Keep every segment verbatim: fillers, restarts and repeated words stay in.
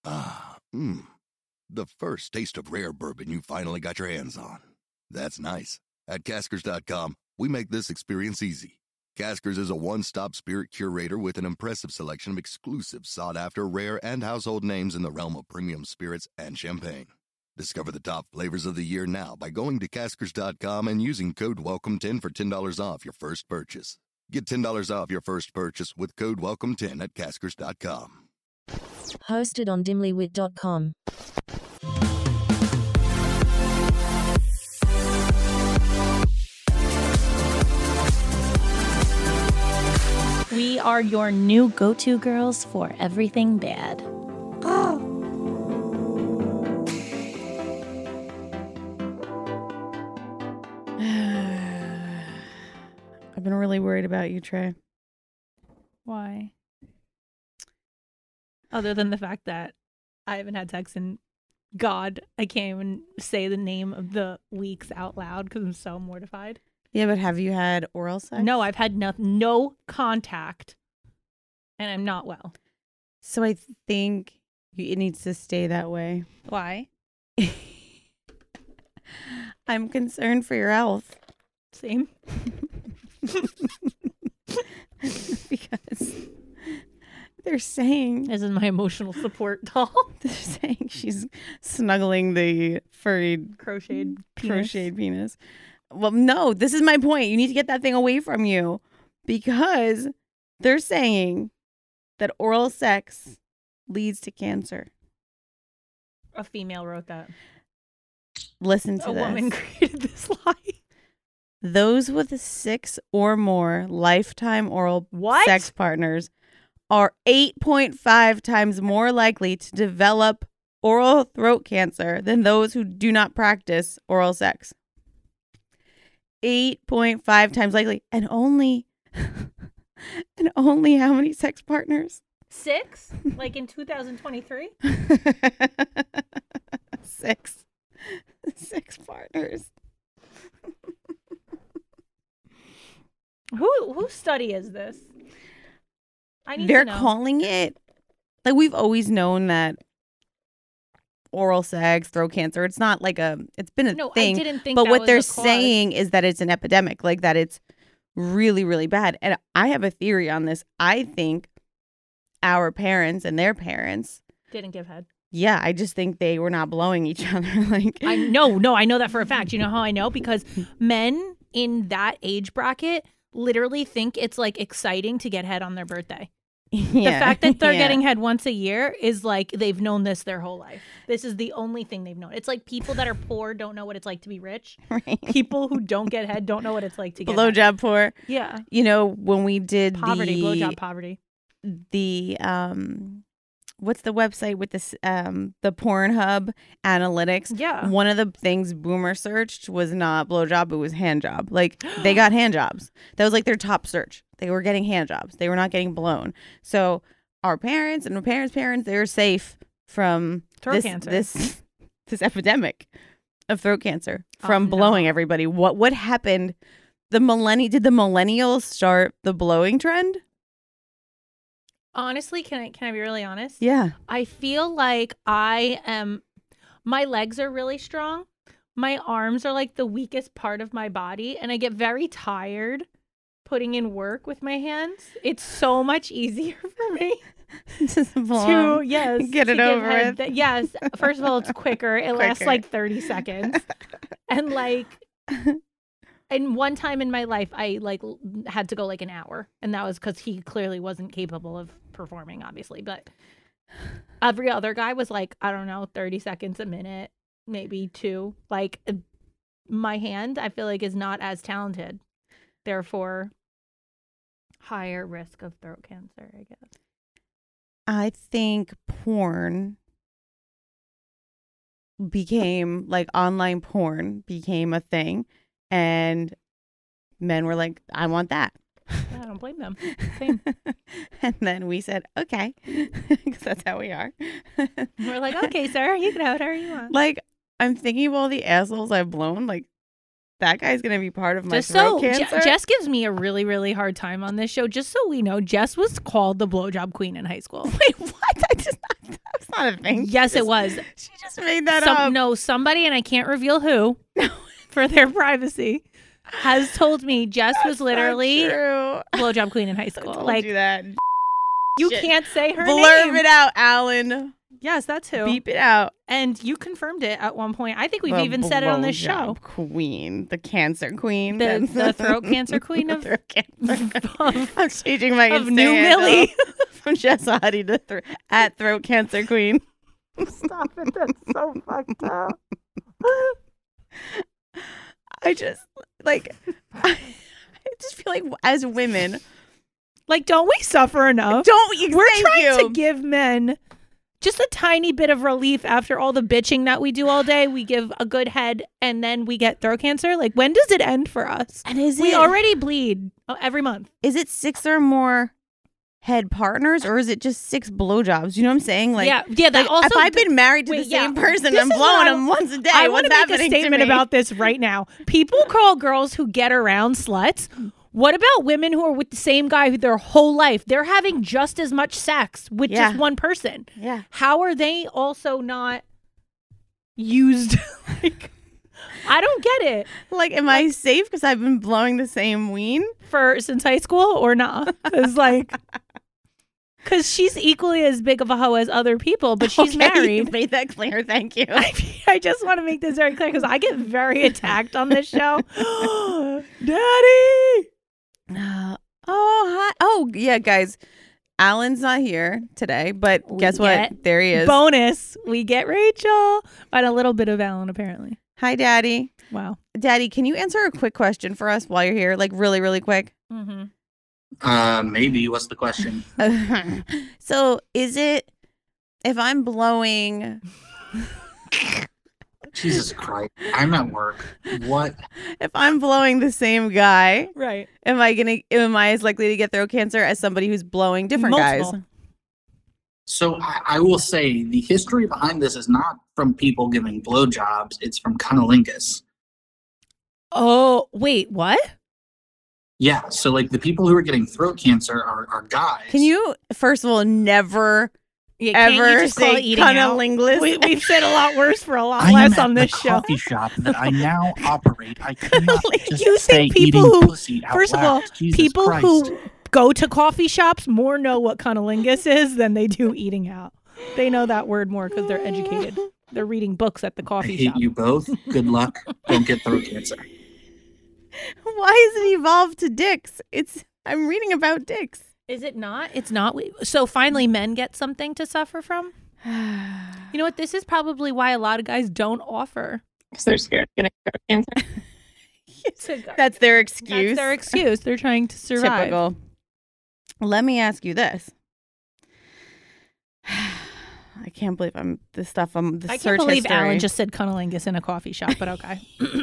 Ah, mmm. The first taste of rare bourbon you finally got your hands on. That's nice. At Caskers dot com, we make this experience easy. Caskers is a one-stop spirit curator with an impressive selection of exclusive, sought-after, rare, and household names in the realm of premium spirits and champagne. Discover the top flavors of the year now by going to Caskers dot com and using code welcome ten for ten dollars off your first purchase. Get ten dollars off your first purchase with code welcome ten at Caskers dot com. Hosted on dimly wit dot com. We are your new go-to girls for everything bad. Oh. I've been really worried about you, Trey. Why? Other than the fact that I haven't had sex in God, I can't even say the name of the weeks out loud because I'm so mortified. Yeah, but have you had oral sex? No, I've had no, no contact, and I'm not well. So I think it needs to stay that way. Why? I'm concerned for your health. Same. Because they're saying... This is my emotional support doll. They're saying she's snuggling the furried... Crocheted penis. Crocheted penis. Well, no, this is my point. You need to get that thing away from you because they're saying that oral sex leads to cancer. A female wrote that. Listen to a this. A woman created this lie. Those with six or more lifetime oral what? sex partners are eight point five times more likely to develop oral throat cancer than those who do not practice oral sex. eight point five times likely. And only, and only how many sex partners? Six? Like in two thousand twenty-three? Six. Six partners. Who whose study is this? I need They're to know. calling it, like we've always known that oral sex, throat cancer, it's not like a, it's been a no, thing. I didn't think but that what was they're the cause. saying is that it's an epidemic, like that it's really, really bad. And I have a theory on this. I think our parents and their parents didn't give head. Yeah, I just think they were not blowing each other. Like I know, no, I know that for a fact. You know how I know? Because men in that age bracket literally think it's like exciting to get head on their birthday. Yeah. The fact that they're Yeah. getting head once a year is like they've known this their whole life. This is the only thing they've known. It's like people that are poor don't know what it's like to be rich. Right. People who don't get head don't know what it's like to get blowjob poor. Yeah. You know, when we did Poverty, the blowjob poverty. the um what's the website with this um the Pornhub analytics? Yeah. One of the things Boomer searched was not blowjob, it was hand job. Like they got hand jobs. That was like their top search. They were getting hand jobs. They were not getting blown. So our parents and our parents' parents, they're safe from Throat this, cancer. this this epidemic of throat cancer from Oh, no. blowing everybody. What what happened? The millenni did the millennials start the blowing trend? Honestly, can I can I be really honest? Yeah. I feel like I am, my legs are really strong. My arms are like the weakest part of my body, and I get very tired putting in work with my hands. It's so much easier for me to, yes, Get to it give over head. with. Yes. First of all, it's quicker. It lasts Quicker. like thirty seconds. And like, and one time in my life, I like l- had to go like an hour, and that was because he clearly wasn't capable of performing, obviously. But every other guy was like, I don't know, thirty seconds a minute, maybe two. Like uh, my hand, I feel like is not as talented, therefore higher risk of throat cancer, I guess. I think porn became like online porn became a thing, and men were like, I want that. Yeah, I don't blame them. Same. And then we said, okay, because that's how we are. We're like, okay, sir, you can have whatever you want. Like, I'm thinking of all the assholes I've blown. Like, that guy's going to be part of my Just throat so Je- cancer. Jess gives me a really, really hard time on this show. Just so we know, Jess was called the blowjob queen in high school. Wait, what? I just not, that's not a thing. Yes, She it just- was. She just made that Some, up. no, somebody, and I can't reveal who for their privacy, has told me Jess was literally True. blowjob queen in high I school. told Like you that. you Shit. can't say her Blurb name. it out, Alan. Yes, that's who. Beep it out. And you confirmed it at one point. I think we've The even said it on this show. blowjob Queen, the cancer queen, The- That's- the throat cancer queen The of- throat cancer. of, I'm changing my of Insta New handle Millie. from Jess Hottie to thro- at throat cancer queen. Stop it. That's so fucked up. I just like I, I just feel like as women, Like, don't we suffer enough? don't you? We're thank trying you. to give men just a tiny bit of relief after all the bitching that we do all day. We give a good head and then we get throat cancer. Like, when does it end for us? And is We it already bleed uh, every month. is it six or more head partners, or is it just six blowjobs? You know what I'm saying? Like, yeah, yeah. That like, also, if I've been married to wait, the same yeah. person, This I'm is blowing what I- them once a day. I want What's to make a happening statement to me? about this right now. People call girls who get around sluts. What about women who are with the same guy their whole life? They're having just as much sex with Yeah. just one person. Yeah. How are they also not used? Like, I don't get it. Like, am I safe because I've been blowing the same ween? For since high school or not? Because like, because she's equally as big of a hoe as other people, but she's Okay, you married. made that clear. Thank you. I, I just want to make this very clear because I get very attacked on this show. Daddy. Uh, oh, hi. Oh, yeah, guys. Alan's not here today, but We guess what? get There he is. Bonus. We get Rachel. But a little bit of Alan, apparently. Hi, Daddy. Wow. Daddy, can you answer a quick question for us while you're here? Like, really, really quick. Mm-hmm. Uh, maybe. What's the question? So, is it if I'm blowing, Jesus Christ. I'm at work. What? if I'm blowing the same guy, Right. am I gonna, am I as likely to get throat cancer as somebody who's blowing different Multiple. guys? So I, I will say the history behind this is not from people giving blowjobs. It's from cunnilingus. Oh, wait, what? Yeah. So like the people who are getting throat cancer are, are guys. Can you, first of all, never Yeah, can't you ever just call say it eating out? cunnilingus? We, we've said a lot worse for a lot I am less at on this the show. coffee shop that I now operate. I cannot just You say think people eating who- pussy out First of loud. all, Jesus people Christ. who go to coffee shops more know what cunnilingus is than they do eating out. They know that word more because they're educated. They're reading books at the I coffee hate shop. you both. Good luck. Don't get throat cancer. Why is it evolved to dicks? It's, I'm reading about dicks. Is it not? It's not. So finally, men get something to suffer from. You know what? This is probably why a lot of guys don't offer. Because they're scared of getting throat cancer. To go. That's their excuse. That's their excuse. They're trying to survive. Typical. Let me ask you this. I can't believe I'm the stuff I'm the I search can't believe history. Alan just said cunnilingus in a coffee shop, but okay.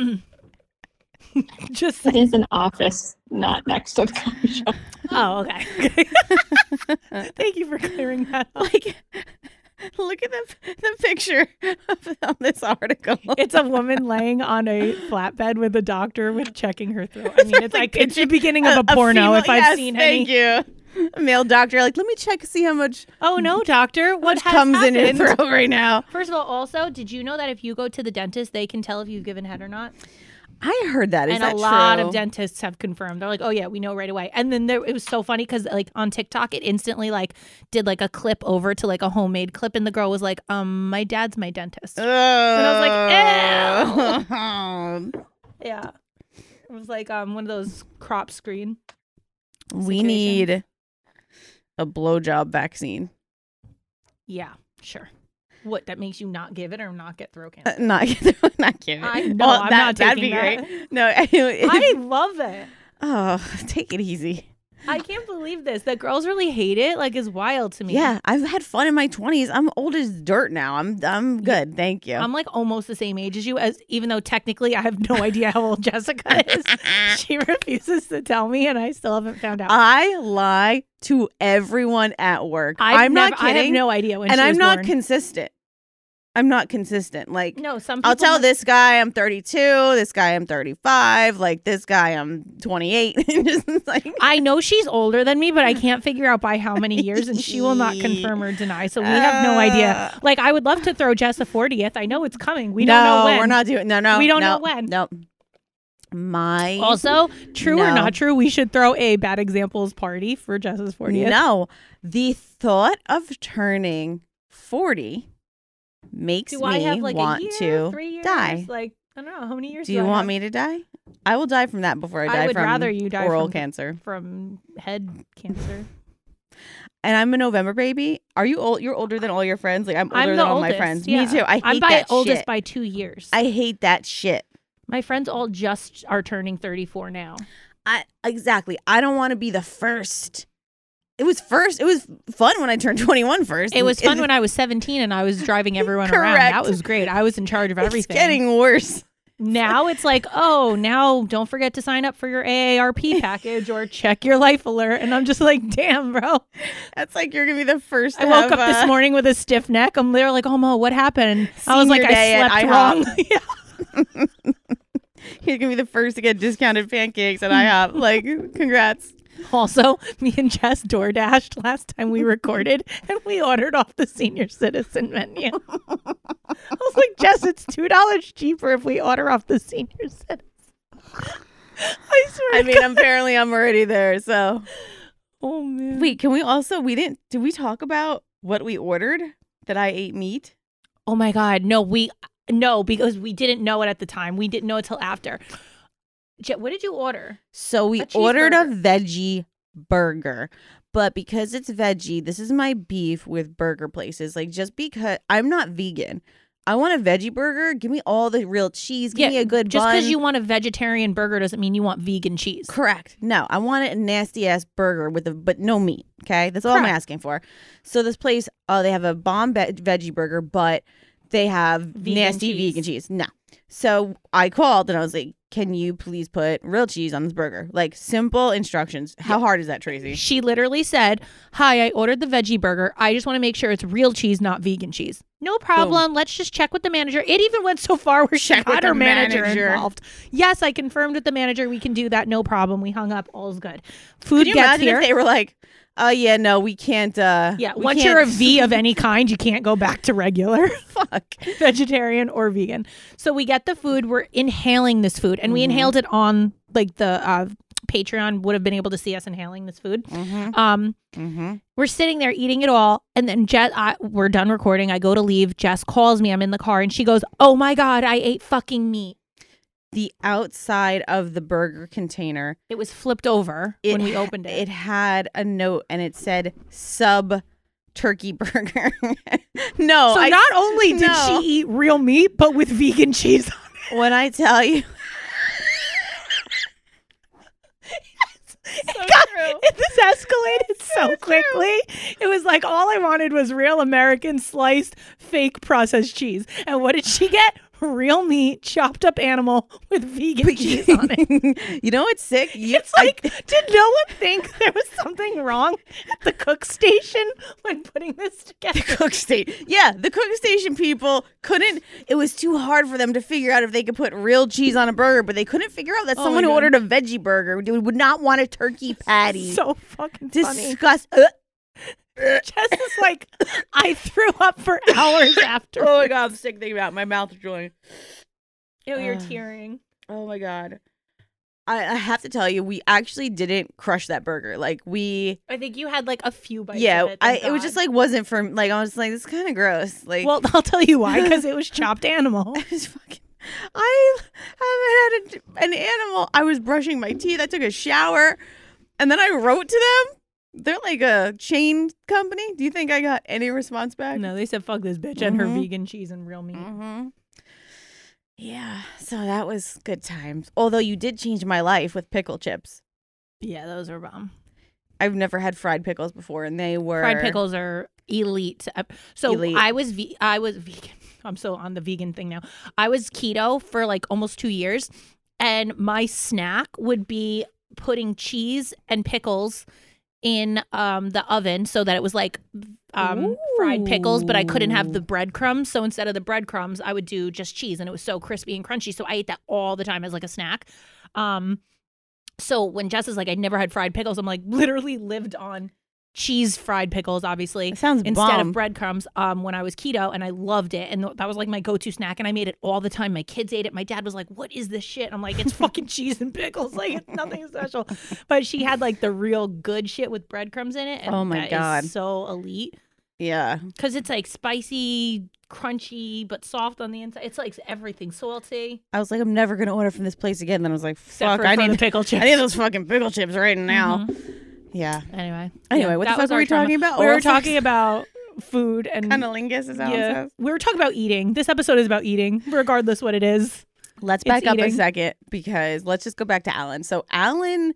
Just It is an office, not next to the coffee shop. oh, okay. Thank you for clearing that up. like look at the the picture of, on this article. It's a woman laying on a flatbed with a doctor with checking her throat. I mean, it's like it's the beginning of a, porno female- if I've yes, seen thank any. you. A male doctor, like, let me check see how much, Oh no, doctor! What much has comes in your happened? throat right now. First of all, also, did you know that if you go to the dentist, they can tell if you've given head or not? I heard that. Is and that a lot true? of dentists have confirmed. They're like, "Oh yeah, we know right away." And then there, it was so funny because like on TikTok, it instantly like did like a clip over to like a homemade clip, and the girl was like, "Um, my dad's my dentist." Oh. I was like, ew. Yeah, it was like um one of those crop screen. We situations. need a blowjob vaccine. Yeah, sure. What, that makes you not give it or not get throat Uh, cancer? not, not kidding. I know, I'm not that'd be taking that. great. No, I, I love it. oh, take it easy. I can't believe this. That girls really hate it. Like, is wild to me. Yeah, I've had fun in my twenties. I'm old as dirt now. I'm I'm good. Thank you. I'm like almost the same age as you, as even though technically I have no idea how old Jessica is. She refuses to tell me, and I still haven't found out. I lie to everyone at work. I've I'm not never- I kidding. have no idea when and she I'm was not born. consistent. I'm not consistent. Like, No, some people I'll tell must- this guy I'm thirty-two, this guy I'm thirty-five, like this guy I'm twenty-eight. Just like, I know she's older than me, but I can't figure out by how many years, and she will not confirm or deny. So we have no idea. Like, I would love to throw Jess a fortieth. I know it's coming. We no, don't know when. we're not doing. No, no, We don't no, know when. No. My Also, true or No. not true, we should throw a bad examples party for Jess's fortieth. no, the thought of turning forty makes Do me I have like want a year, to three years? die. Like, I don't know how many years. Do you want I me to die? I will die from that before I I die would from rather you die oral from- cancer. from head cancer? And I'm a November baby. Are you old? You're older than all your friends. Like I'm older I'm the than all oldest. my friends. yeah. Me too. I hate I'm by that oldest shit. by two years. I hate that shit. My friends all just are turning thirty-four now. I exactly. I don't want to be the first. It was first. It was fun when I turned twenty-one first. It was fun when I was seventeen and I was driving everyone around. Correct. That was great. I was in charge of everything. It's getting worse. Now it's like, oh, now don't forget to sign up for your A A R P package or check your life alert. And I'm just like, damn, bro. That's like you're gonna be the first. I to woke have, up this uh, morning with a stiff neck. I'm literally like, oh, Mo, what happened? I was like, Senior day I at slept IHOP. wrong. Yeah. You're gonna be the first to get discounted pancakes at IHOP. Like, congrats. Also, me and Jess door dashed last time we recorded, and we ordered off the senior citizen menu. I was like, Jess, it's two dollars cheaper if we order off the senior citizen. I swear. I to mean, God. apparently I'm already there. So Oh man. wait, can we also? We didn't. Did we talk about what we ordered? That I ate meat. Oh my God. No, we no because we didn't know it at the time. We didn't know it till after. Je- what did you order? So we A ordered a cheeseburger. veggie burger. But because it's veggie, this is my beef with burger places. Like, just because I'm not vegan, I want a veggie burger. Give me all the real cheese. Give me a good Just bun. because you want a vegetarian burger doesn't mean you want vegan cheese. Correct. No, I want a nasty ass burger with a but no meat. Okay, that's all I'm Correct. asking for. So this place, oh, they have a bomb be- veggie burger, but they have Vegan nasty cheese. vegan cheese. No. So I called and I was like, "Can you please put real cheese on this burger?" Like, simple instructions. How hard is that, Tracy? She literally said, "Hi, I ordered the veggie burger. I just want to make sure it's real cheese, not vegan cheese." No problem. Let's just check with the manager. It even went so far where she Check with got her the manager, manager. involved. Yes, I confirmed with the manager. We can do that. No problem. We hung up. All's good. Food Can you gets imagine here. if they were like, "Oh yeah, no, we can't." uh yeah, we once can't- you're a V of any kind, you can't go back to regular. fuck. Vegetarian or vegan. So we get the food. We're inhaling this food, and we Mm-hmm. inhaled it on like the uh, Patreon would have been able to see us inhaling this food. Mm-hmm. Um, Mm-hmm. we're sitting there eating it all, and then Jess, I, we're done recording. I go to leave. Jess calls me. I'm in the car, and she goes, "Oh my God, I ate fucking meat." The outside of the burger container, It was flipped over it when we ha- opened it. It had a note and it said sub turkey burger. no, so I, not only did no. she eat real meat, but with vegan cheese on when I tell you, it. God, this escalated so quickly. It was like all I wanted was real American sliced fake processed cheese. And what did she get? Real meat, chopped up animal with vegan cheese on it. you know what's sick? You, It's like, did no one think there was something wrong at the cook station when putting this together? the cook station. Yeah, the cook station people couldn't. It was too hard for them to figure out if they could put real cheese on a burger, but they couldn't figure out that Oh someone my who God. ordered a veggie burger would would not want a turkey patty. So fucking funny. Disgust. Uh, Jess is like, I threw up for hours after. oh my god, I'm sick thinking about it. My mouth is drawing. Ew, you're Uh. tearing. Oh my god. I, I have to tell you, we actually didn't crush that burger. Like we, I think you had like a few bites. yeah, of it, I thank it was God. just like wasn't for like I was like this is kind of gross. Like, Well, I'll tell you why, because it was chopped animal. I was fucking. I haven't had a, an animal. I was brushing my teeth. I took a shower, and then I wrote to them. They're like a chain company. Do you think I got any response back? No, they said fuck this bitch and her Mhm. vegan cheese and real meat. Mm-hmm. Yeah, so that was good times. Although you did change my life with pickle chips. Yeah, those are bomb. I've never had fried pickles before, and they were Fried pickles are elite. Uh, So Elite. I was ve- I was vegan. I'm so on the vegan thing now. I was keto for like almost two years, and my snack would be putting cheese and pickles in um the oven so that it was like um fried pickles, but I couldn't have the breadcrumbs. So instead of the breadcrumbs, I would do just cheese, and it was so crispy and crunchy. So I ate that all the time as like a snack. Um, so when Jess is like, I never had fried pickles, I'm like, literally lived on cheese fried pickles, obviously, It sounds instead bomb. of breadcrumbs. Um, when I was keto, and I loved it, and th- that was like my go-to snack, and I made it all the time. My kids ate it. My dad was like, "What is this shit?" I'm like, "It's fucking cheese and pickles. Like it's nothing special." But she had like the real good shit with breadcrumbs in it. And Oh my that is God. so elite Yeah. because it's like spicy, crunchy, but soft on the inside. It's like everything salty. I was like, I'm never gonna order from this place again. Then I was like, Except fuck, for, I for need the pickle chips. I need those fucking pickle chips right now. Mhm. Yeah. Anyway. Anyway, Yeah, what the that fuck was were our we trauma. talking about? We Oral were talking sex? about food and Cunnilingus is Alan yeah, says. we were talking about eating. This episode is about eating, regardless what it is. Let's It's back up a eating. second because let's just go back to Alan. So Alan,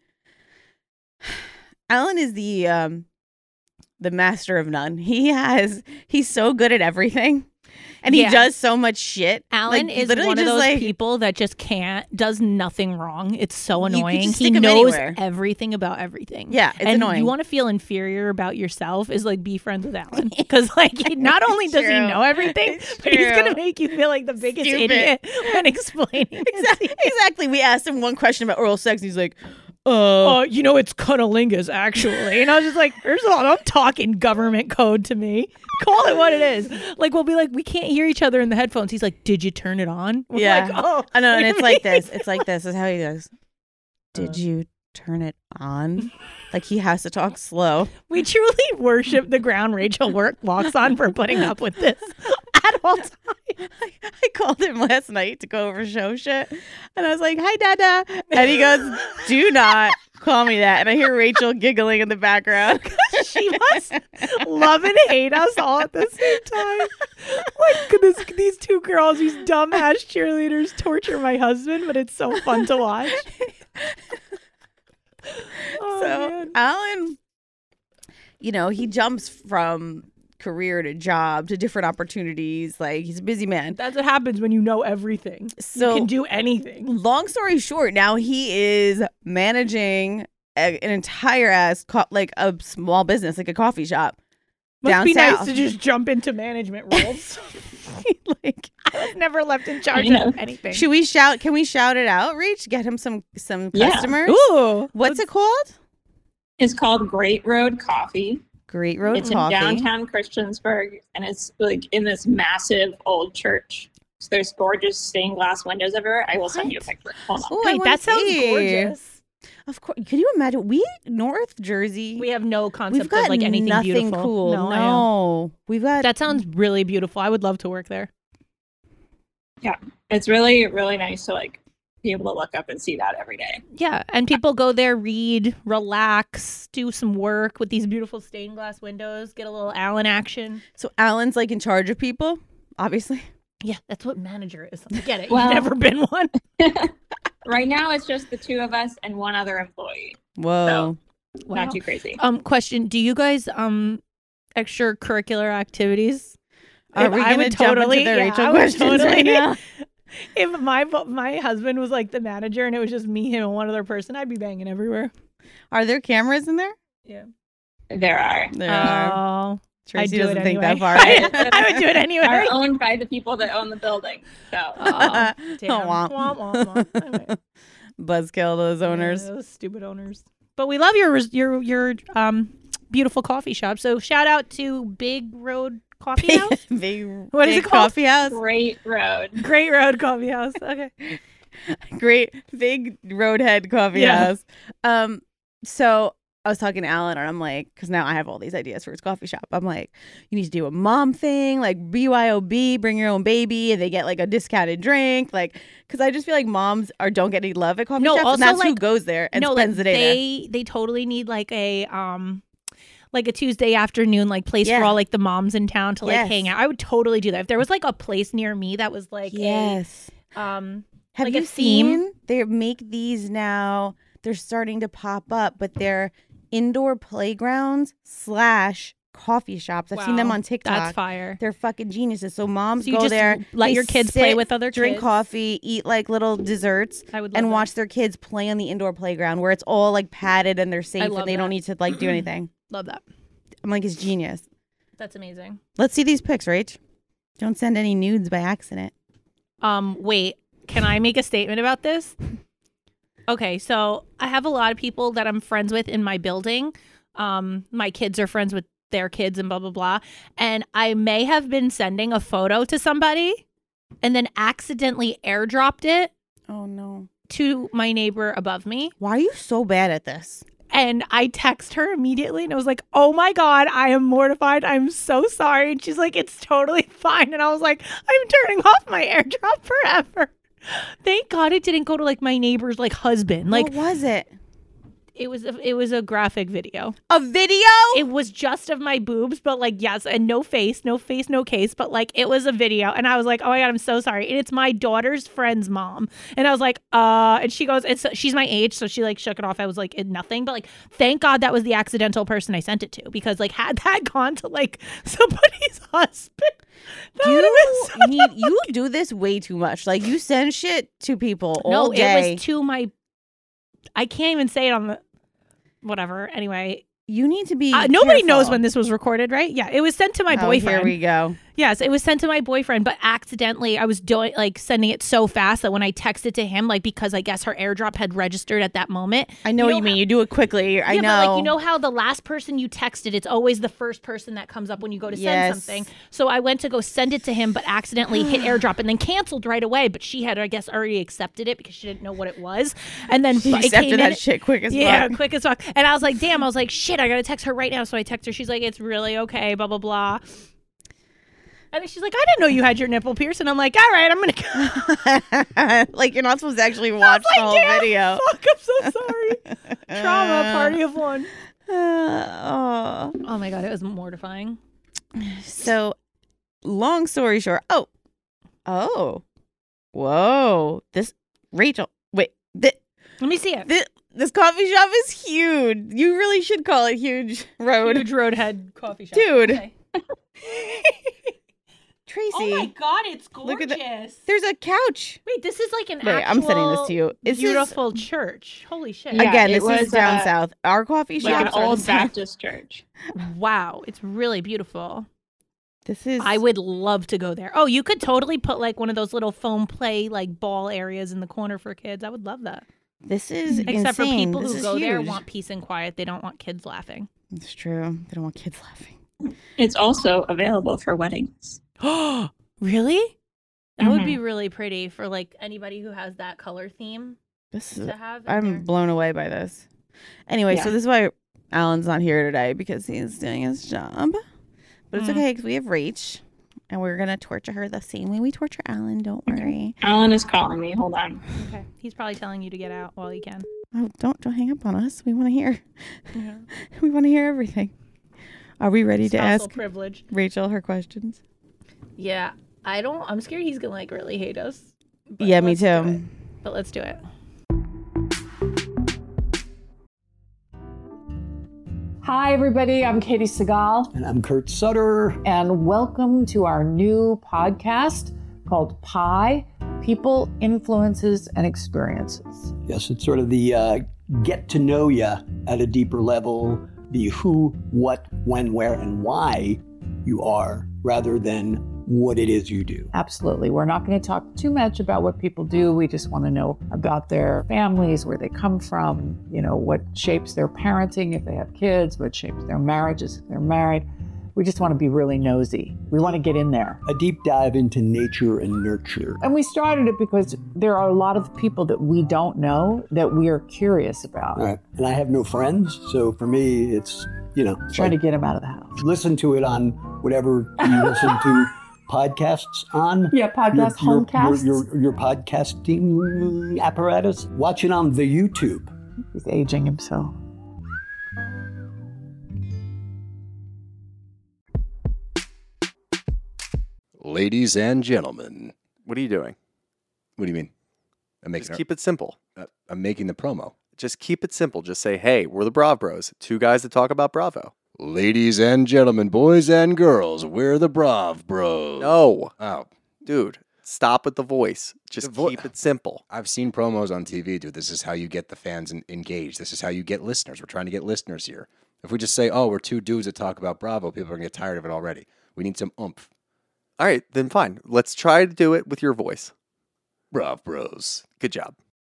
Alan is the um, the master of none. He has he's so good at everything, and he Yeah. does so much shit. Alan Like, is literally one of just, those like, people that just can't, does nothing wrong. It's so could annoying. just He stick him knows anywhere. everything about everything. Yeah, it's and annoying. you want to feel inferior about yourself is like be friends with Alan. Because like he, not only does he True. know everything, It's but he's true. going to make you feel like the biggest Stupid. idiot when explaining it. Exactly. Exactly. We asked him one question about oral sex, and he's like, "Uh, Oh, you know, it's cunnilingus, actually. And I was just like, first of all, don't talk in government code to me. Call it what it is. Like, we'll be like, we can't hear each other in the headphones. He's like, did you turn it on? We're Yeah. like, oh. I know." And you it's like mean- this. It's like this. Is how he does. Did you turn it on? Like he has to talk slow. We truly worship the ground Rachel work walks on for putting up with this at all times. I, I called him last night to go over show shit, and I was like, "Hi, Dada," and he goes, "Do not call me that." And I hear Rachel giggling in the background. She must love and hate us all at the same time. Like this, these two girls, these dumbass cheerleaders, torture my husband, but it's so fun to watch. Oh, so man. Alan, you know, he jumps from career to job to different opportunities. Like he's a busy man. That's what happens when you know everything. So- you can do anything. Long story short, now he is managing a, an entire ass co- like a small business, like a coffee shop. Must down be south. nice to just jump into management roles. Like, I was never left in charge I know. of anything. should we shout? Can we shout it out? Reach, get him some some Yeah. customers. Ooh, What's it called? It's called Great Road Coffee. Great Road it's Coffee. in downtown Christiansburg, and it's like in this massive old church. So there's gorgeous stained glass windows everywhere. I will send you a What? picture. Hold on. Oh, I Wait, wanna that sounds see. gorgeous. Of course. Can you imagine? We North Jersey. We have no concept We've got of like anything nothing beautiful. cool. No, No, I know. we've got That sounds really beautiful. I would love to work there. It's really, really nice to like be able to look up and see that every day. Yeah, and people go there, read, relax, do some work with these beautiful stained glass windows, get a little Allen action. So Alan's like in charge of people, obviously. Yeah, that's what manager is. I get it. Well- You've never been one. Right now, it's just the two of us and one other employee. Whoa. Wow. Not too crazy. Um, question: do you guys um extracurricular activities? Are If we I gonna would jump totally, into the yeah, Rachel I would questions totally- right now? If my bo- my husband was like the manager and it was just me, him, and one other person, I'd be banging everywhere. Are there cameras in there? Yeah. There are. There are. Oh, Tracy I'd do doesn't it think anyway. that far. I, I would do it anyway. Are owned by the people that own the building. So Oh, damn. Womp. Womp, womp, womp. Anyway. Buzzkill those owners. Yeah, those stupid owners. But we love your your your um beautiful coffee shop. So shout out to Big Road Coffee House. Big, What is big it called? coffee house. Great Road. Great Road Coffee House. Okay. Great big roadhead coffee Yeah. house. Um, so I was talking to Alan, and I'm like, because now I have all these ideas for his coffee shop. I'm like, you need to do a mom thing, like B Y O B, bring your own baby, and they get like a discounted drink, like, because I just feel like moms are don't get any love at coffee No, shops, also, and that's who like- goes there and no, spends like, the day there. they they totally need like a um like a Tuesday afternoon like place Yeah. for all like the moms in town to like Yes. hang out. I would totally do that. If there was like a place near me that was like Yes. a um Have like you a theme. seen? They make these now. They're starting to pop up, but they're indoor playgrounds slash coffee shops. I've seen them Wow, on TikTok. That's fire. They're fucking geniuses. So moms So you go just there, let they your kids play sit, with other drink kids? coffee, eat like little desserts, I would love and that. watch their kids play on the indoor playground where it's all like padded and they're safe love and they don't that. need to like do anything. Love that. I'm like, it's genius. That's amazing. Let's see these pics, Rach. Don't send any nudes by accident. Um, wait, can I make a statement about this? Okay, so I have a lot of people that I'm friends with in my building. Um, my kids are friends with their kids and blah, blah, blah. And I may have been sending a photo to somebody and then accidentally airdropped it Oh no. to my neighbor above me. Why are you so bad at this? And I text her immediately and I was like, oh my God, I am mortified. I'm so sorry. And she's like, it's totally fine. And I was like, I'm turning off my airdrop forever. Thank God it didn't go to like my neighbor's like husband. Like what was it? it was a, it was a graphic video. A video? It was just of my boobs, but like yes, and no face, no face, no case, but like it was a video. And I was like, oh my God, I'm so sorry. And it's my daughter's friend's mom. And I was like, uh, and she goes, it's she's my age, so she like shook it off. I was like, it nothing, but like thank God that was the accidental person I sent it to, because like had that gone to like somebody's husband, that You would've been so need, you do this way too much. Like you send shit to people all no, day. it was to my. I can't even say it on the. Whatever. Anyway, You need to be. uh, nobody knows careful. when this was recorded, right? Yeah, it was sent to my Oh, boyfriend. Here we go. Yes, it was sent to my boyfriend, but accidentally I was doing like sending it so fast that when I texted to him, like because I guess her airdrop had registered at that moment. I know You what you know mean. You do it quickly. I yeah, know. but like you know how the last person you texted, it's always the first person that comes up when you go to send Yes. something. So I went to go send it to him, but accidentally hit airdrop and then canceled right away. But she had, I guess, already accepted it because she didn't know what it was. And then She it accepted came that in, shit quick as yeah, fuck. quick as fuck. And I was like, damn, I was like, shit, I gotta text her right now. So I text her. She's like, it's really okay, blah, blah, blah. And then she's like, I didn't know you had your nipple pierced. And I'm like, all right, I'm gonna go. Like you're not supposed to actually watch like, the whole damn, video. Fuck, I'm so sorry. Trauma, party of one. Uh, oh. Oh my God, it was mortifying. So, long story short. Oh, oh, whoa! This Rachel. Wait, this, Let me see it. this this coffee shop is huge. You really should call it Huge Road, Huge Roadhead coffee shop. Dude. Okay. Tracy. Oh my God, it's gorgeous. Look at the- There's a couch. Wait, this is like an Wait, I'm sending this actual to you. This is- beautiful church. Holy shit. Yeah, Again, it this is was, down uh, south. Our coffee shop. Like an old Baptist church. Wow, it's really beautiful. This is. I would love to go there. Oh, you could totally put like one of those little foam play like ball areas in the corner for kids. I would love that. This is Except for insane. people This who is go there huge. want peace and quiet. They don't want kids laughing. It's true. They don't want kids laughing. It's also available for weddings. Oh, really? That would Mhm. be really pretty for like anybody who has that color theme This is. to have. in I'm their- blown away by this. Anyway, so Yeah. this is why Alan's not here today, because he's doing his job. But it's Mm. okay because we have Rach, and we're gonna torture her the same way we torture Alan. Don't worry. Alan is calling me. Hold on. Okay, he's probably telling you to get out while he can. Oh, don't don't hang up on us. We want to hear. Yeah. We want to hear everything. Are we ready to Spousal ask privilege. Rachel her questions? Yeah, I don't. I'm scared he's gonna like really hate us. but Yeah, me let's do it. too. But let's do it. Hi, everybody. I'm Katie Segal, And I'm Kurt Sutter. and welcome to our new podcast called Pi People, Influences, and Experiences. Yes, it's sort of the uh, get to know you at a deeper level, the who, what, when, where, and why you are, rather than what it is you do. Absolutely. We're not going to talk too much about what people do. We just want to know about their families, where they come from, you know, what shapes their parenting if they have kids, what shapes their marriages if they're married. We just want to be really nosy. We want to get in there. A deep dive into nature and nurture. And we started it because there are a lot of people that we don't know that we are curious about. All right. And I have no friends, so for me, it's, you know, it's Trying like, to get them out of the house. listen to it on whatever you listen to podcasts on. Yeah, podcast, your, homecasts. Your, your, your podcasting apparatus. Watch it on the YouTube. He's aging himself. Ladies and gentlemen, What are you doing? what do you mean? I'm making Just keep it simple. uh, I'm making the promo. Just keep it simple. Just say, hey, we're the Brav Bros, two guys that talk about Bravo. Ladies and gentlemen, boys and girls, we're the Brav Bros. No. Oh. Dude, stop with the voice. Just The vo- keep it simple. I've seen promos on T V, dude. This is how you get the fans en- engaged. This is how you get listeners. We're trying to get listeners here. If we just say, oh, we're two dudes that talk about Bravo, people are going to get tired of it already. We need some oomph. All right, then fine. Let's try to do it with your voice. Brav Bros. Good job.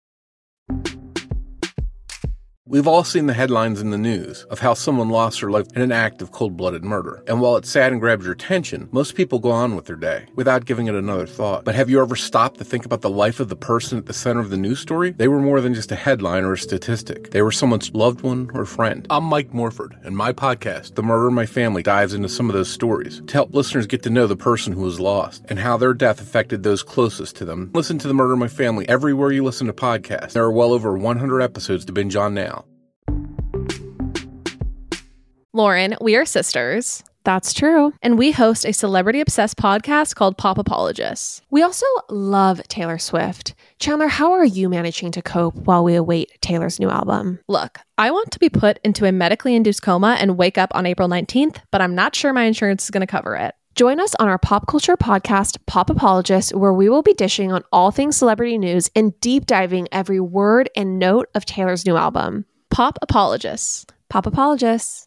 We've all seen the headlines in the news of how someone lost her life in an act of cold-blooded murder. And while it's sad and grabs your attention, most people go on with their day without giving it another thought. But have you ever stopped to think about the life of the person at the center of the news story? They were more than just a headline or a statistic. They were someone's loved one or friend. I'm Mike Morford, and my podcast, The Murder in My Family, dives into some of those stories to help listeners get to know the person who was lost and how their death affected those closest to them. Listen to The Murder in My Family everywhere you listen to podcasts. There are well over one hundred episodes to binge on now. Lauren, we are sisters. That's true. And we host a celebrity-obsessed podcast called Pop Apologists. We also love Taylor Swift. Chandler, how are you managing to cope while we await Taylor's new album? Look, I want to be put into a medically induced coma and wake up on April nineteenth, but I'm not sure my insurance is going to cover it. Join us on our pop culture podcast, Pop Apologists, where we will be dishing on all things celebrity news and deep diving every word and note of Taylor's new album. Pop Apologists. Pop Apologists.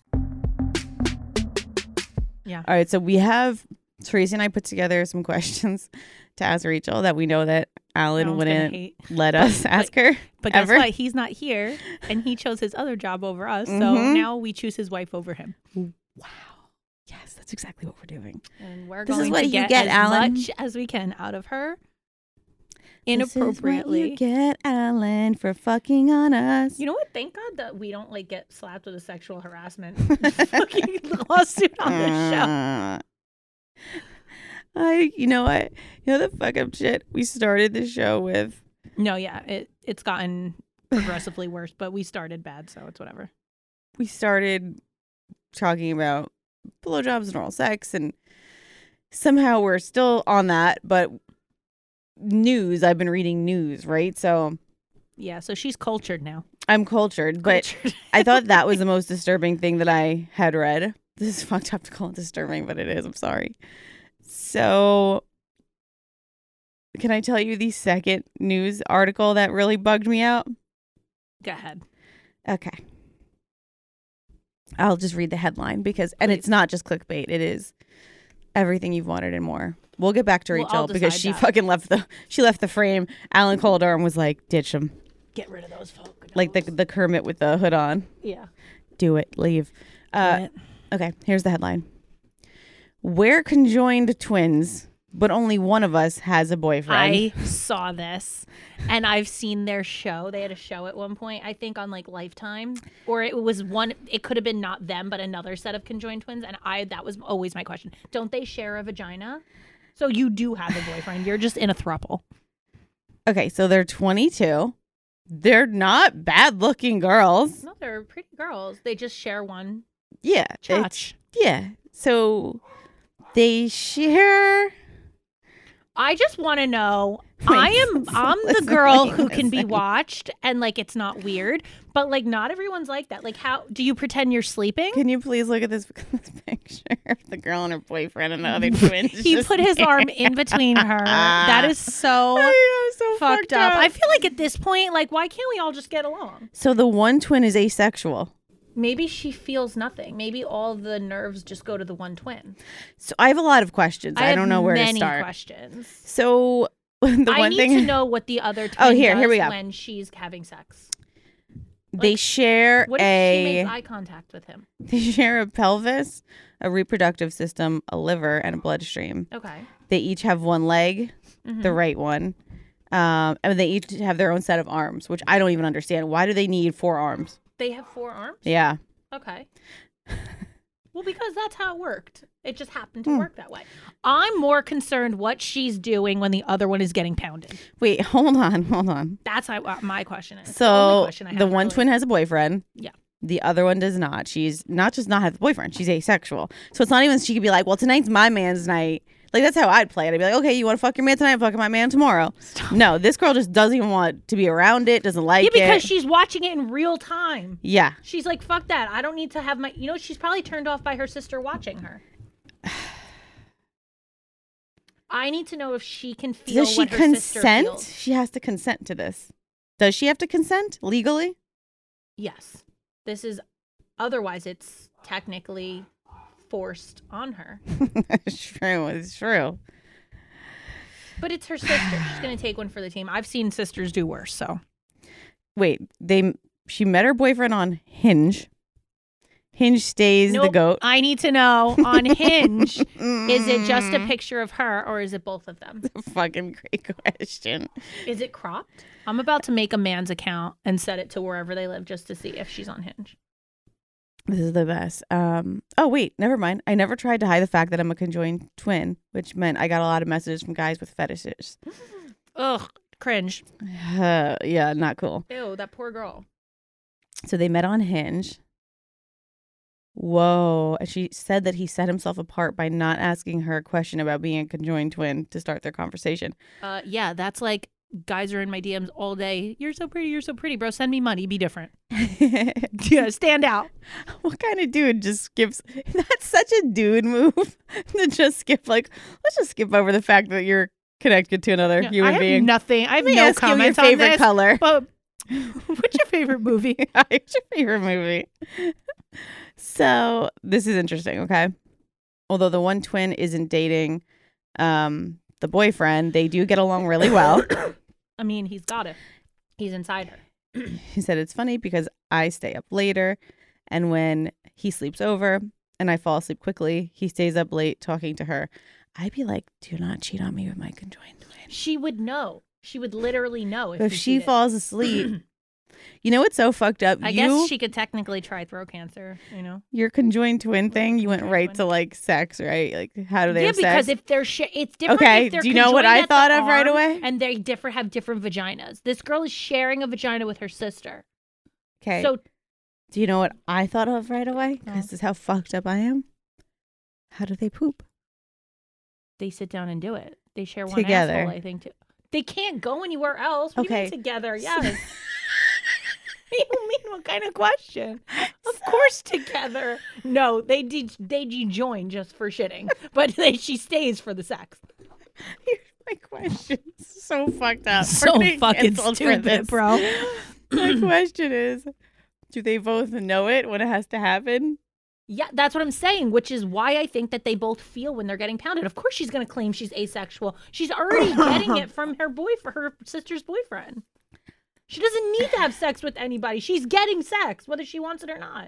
Yeah. All right, so we have, Tracy and I put together some questions to ask Rachel that we know that Alan Alan's wouldn't gonna hate. let us But- ask her. But guess ever. what? He's not here, and he chose his other job over us. So Mhm. now we choose his wife over him. Wow. Yes, that's exactly what we're doing. And we're This is going what to you get, get, as Alan. much as we can out of her This is what inappropriately. you get, Alan, for fucking on us. You know what? Thank God that we don't like get slapped with a sexual harassment fucking lawsuit on this show. Uh, I, you know what? You know the fuck up shit we started the show with? No, yeah, it it's gotten progressively worse, but we started bad, so it's whatever. We started talking about blowjobs and oral sex, and somehow we're still on that, but news, I've been reading news, right? So Yeah, so she's cultured now. I'm cultured, but Cultured. I thought that was the most disturbing thing that I had read. This is fucked up to call it disturbing, but it is. I'm sorry. So, can I tell you the second news article that really bugged me out? Go ahead. Okay. I'll just read the headline because, and it's not just clickbait. It is everything you've wanted and more. We'll get back to Well, Rachel I'll because decide she that. fucking left the she left the frame. Alan called her and was like, "Ditch him." Get rid of those folk. Like the the Kermit with the hood on. Yeah. Do it. Leave. Uh, it. Okay, here's the headline. We're conjoined twins, but only one of us has a boyfriend. I saw this, and I've seen their show. They had a show at one point, I think, on like Lifetime, or it was one. It could have been not them, but another set of conjoined twins. And I that was always my question: don't they share a vagina? So you do have a boyfriend. You're just in a throuple. Okay, so they're twenty-two. They're not bad-looking girls. No, they're pretty girls. They just share one. Yeah. Chotch. it's- Yeah. So they share. I just want to know. Wait, I am. I'm the listen, girl wait, who can be listen. watched, and like it's not weird. But like, not everyone's like that. Like, how do you pretend you're sleeping? Can you please look at this, this picture of the girl and her boyfriend and the other twins? He just put his there. arm in between her. That is so I know, so fucked up. I feel like at this point, like, why can't we all just get along? So the one twin is asexual. Maybe she feels nothing. Maybe all the nerves just go to the one twin. So I have a lot of questions. I, have don't know where many to start. questions. So the I one need thing to know what the other twin Oh, here, does here we go. when she's having sex. they Like, share What if a she makes eye contact with him? they share a pelvis, a reproductive system, a liver, and a bloodstream. Okay. They each have one leg, Mhm. the right one, um, and they each have their own set of arms, which I don't even understand. Why do they need four arms? They have four arms? Yeah. Okay. Well, because that's how it worked. It just happened to Hmm. work that way. I'm more concerned what she's doing when the other one is getting pounded. Wait, hold on, hold on. That's how, uh, my question is. The only So question I the have, one really. twin has a boyfriend. Yeah. The other one does not. She's not just not have a boyfriend. She's asexual. So it's not even she could be like, well, tonight's my man's night. Like, that's how I'd play it. I'd be like, okay, you want to fuck your man tonight? I'm fucking my man tomorrow. Stop. No, this girl just doesn't even want to be around it, doesn't like it. Yeah, because it. she's watching it in real time. Yeah. She's like, fuck that. I don't need to have my... You know, she's probably turned off by her sister watching her. I need to know if she can feel Does she what her sister consent? feels. She has to consent to this. Does she have to consent legally? Yes. This is... Otherwise, it's technically forced on her. It's true. It's true. But it's her sister. She's going to take one for the team. I've seen sisters do worse, so. Wait, they she met her boyfriend on Hinge. Hinge stays nope, the goat. I need to know on Hinge, is it just a picture of her or is it both of them? That's a fucking great question. Is it cropped? I'm about to make a man's account and set it to wherever they live just to see if she's on Hinge. This is the best. Um, oh, wait, never mind. I never tried to hide the fact that I'm a conjoined twin, which meant I got a lot of messages from guys with fetishes. Ugh, cringe. Uh, yeah, not cool. Ew, that poor girl. So they met on Hinge. Whoa. And she said that he set himself apart by not asking her a question about being a conjoined twin to start their conversation. Uh, yeah, that's like guys are in my D Ms all day. You're so pretty. You're so pretty, bro. Send me money. Be different. Yeah, stand out. What kind of dude just skips? That's such a dude move to just skip. Like, let's just skip over the fact that you're connected to another Yeah, human I have being. nothing. I have Let me no ask you your comments favorite on this. color. But what's your favorite movie? What's your favorite movie? So this is interesting. Okay, although the one twin isn't dating um, the boyfriend, they do get along really well. I mean, he's got it. He's inside her. He said it's funny because I stay up later, and when he sleeps over and I fall asleep quickly, he stays up late talking to her. I'd be like, do not cheat on me with my conjoined twin. She would know. She would literally know if, If you she cheated. falls asleep, you know what's so fucked up? I you, guess she could technically try throat cancer, you know? Your conjoined twin thing, you went right to like sex, right? Like, how do they Yeah, have because sex? if they're sh- it's different. Okay, If they're do you know what conjoined I at the thought of right arm away? And they different have different vaginas. This girl is sharing a vagina with her sister. Okay. So do you know what I thought of right away? No. This is how fucked up I am. How do they poop? they sit down and do it. They share one Together. asshole, I think. Too. They can't go anywhere else. What do you mean Okay. together? Yes. What do you mean? What kind of question? Of course, together. No, they de- they join just for shitting, but they, she stays for the sex. Here's my question. So fucked up. So We're being fucking canceled for stupid, this. bro. My question is, do they both know it when it has to happen? Yeah, that's what I'm saying, which is why I think that they both feel when they're getting pounded. Of course, she's going to claim she's asexual. She's already getting it from her boyfriend, her sister's boyfriend. She doesn't need to have sex with anybody. She's getting sex, whether she wants it or not.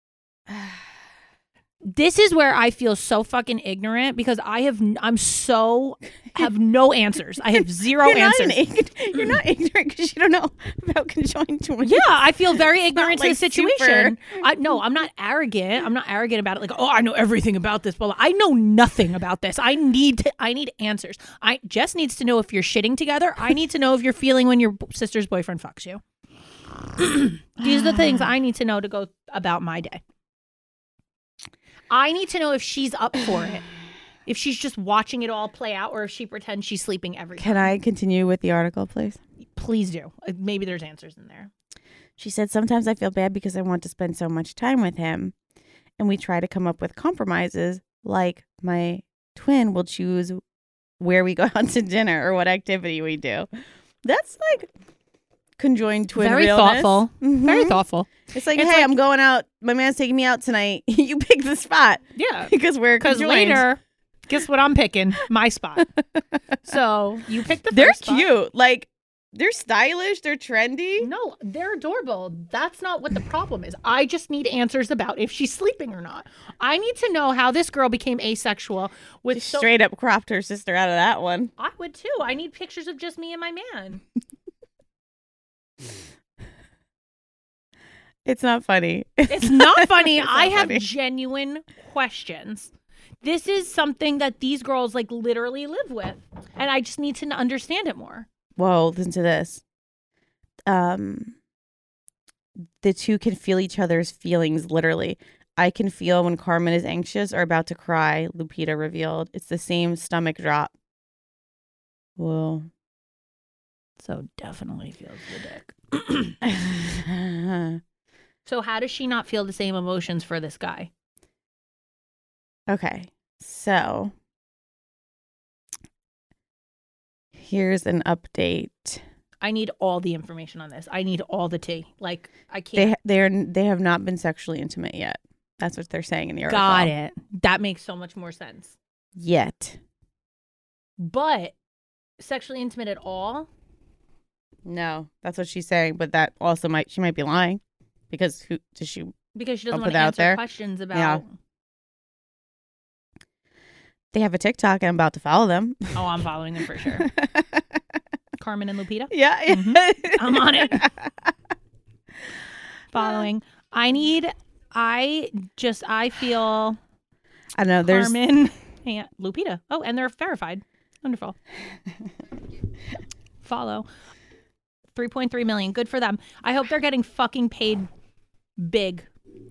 This is where I feel so fucking ignorant because I have, I'm so, have no answers. I have zero you're answers. Not an ig- you're not ignorant because you don't know about conjoined twins. Yeah, I feel very It's ignorant not, to the like, situation. super- I, no, I'm not arrogant. I'm not arrogant about it. Like, oh, I know everything about this. But I know nothing about this. I need to. I need answers. I Jess needs to know if you're shitting together. I need to know if you're feeling when your sister's boyfriend fucks you. These are the things I need to know to go about my day. I need to know if she's up for it. If she's just watching it all play out, or if she pretends she's sleeping every time. Can I continue with the article, please? Please do. Uh, Maybe there's answers in there. She said, sometimes I feel bad because I want to spend so much time with him. And we try to come up with compromises, like my twin will choose where we go out to dinner or what activity we do. That's like conjoined twin Very realness. thoughtful. Mhm. Very thoughtful. It's like, It's hey, like- I'm going out. My man's taking me out tonight. You pick the spot. Yeah. Because we're Because conjoined. later, guess what I'm picking? My spot. So you pick the They're first spot. cute. Like, they're stylish. They're trendy. No, they're adorable. That's not what the problem is. I just need answers about if she's sleeping or not. I need to know how this girl became asexual with Just so- straight up cropped her sister out of that one. I would too. I need pictures of just me and my man. It's not funny. It's not funny. It's I not have funny. genuine questions. This is something that these girls like literally live with, and I just need to understand it more. Whoa, listen to this. Um, the two can feel each other's feelings, literally. I can feel when Carmen is anxious or about to cry, Lupita revealed. It's the same stomach drop. Whoa. So definitely feels the dick. So how does she not feel the same emotions for this guy? Okay, so here's an update. I need all the information on this. I need all the tea. Like, I can't. They they are they have not been sexually intimate yet. That's what they're saying in the article. Got it. That makes so much more sense. Yet. But sexually intimate at all? No, that's what she's saying. But that also might she might be lying because who does she? Because she doesn't put want to that out answer there? questions about. Yeah. They have a TikTok and I'm about to follow them. Oh, I'm following them for sure. Carmen and Lupita? Yeah. Mm-hmm. I'm on it. Following. I need, I just, I feel. I don't know. There's Carmen and Lupita. Oh, and they're verified. Wonderful. Follow. three point three million. Good for them. I hope they're getting fucking paid big.